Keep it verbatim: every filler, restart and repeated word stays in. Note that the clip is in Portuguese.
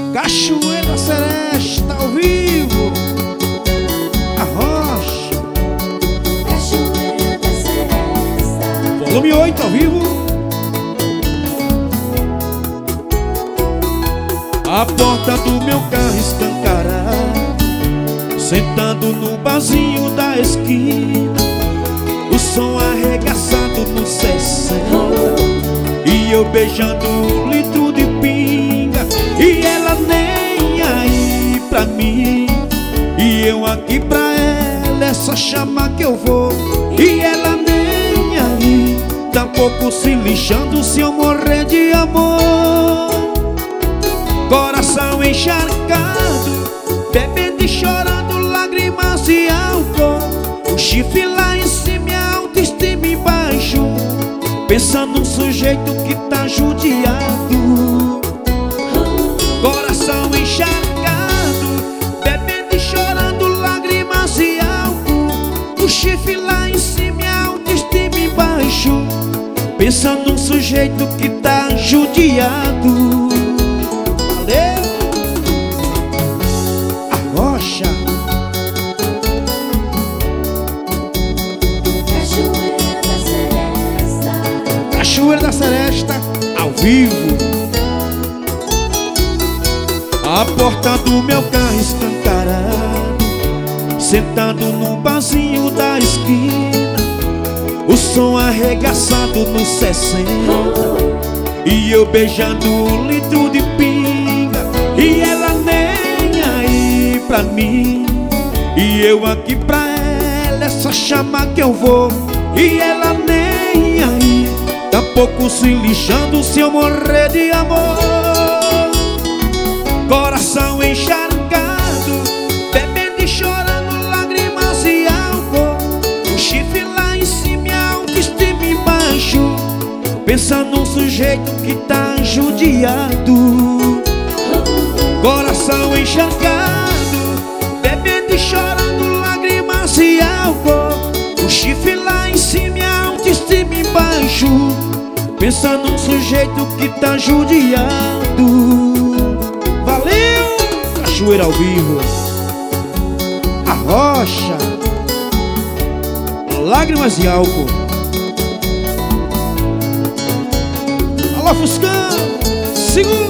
Cachoeira Seresta ao vivo. A Rocha. Cachoeira da Seresta. Volume oito ao vivo. A porta do meu carro escancarada, sentado no barzinho da esquina, o som arregaçado no sessenta, e eu beijando um litro de pinga, e ela nem aí pra mim, e eu aqui pra ela, é só chamar que eu vou. E ela nem aí, tampouco se lixando se eu morrer de amor. Coração encharcado, bebendo e chorando, lágrimas e álcool, o chifre lá em cima e a autoestima embaixo, pensando num sujeito que tá judiado. Coração encharcado, bebendo e chorando, lágrimas e álcool, o chifre lá em cima e a autoestima embaixo, pensando num sujeito que tá judiado. Cachoeira da Seresta. Cachoeira da Seresta ao vivo. A porta do meu carro escancarado, sentado no barzinho da esquina, o som arregaçado no sessenta, e eu beijando um litro de pinga, e ela nem aí pra mim, e eu aqui pra ela, é só chamar que eu vou. E ela nem aí, tampouco se lixando se eu morrer de amor. Coração encharcado, bebendo e chorando, lágrimas e álcool, o chifre lá em cima e a autoestima embaixo, pensando num sujeito que tá judiado. Coração encharcado, bebendo e chorando, lágrimas e álcool, o chifre lá em cima e a autoestima embaixo, pensando num sujeito que tá judiado. Valeu! Cachoeira ao vivo. A Rocha. Lágrimas e álcool. Alô, Fuscão! Segura!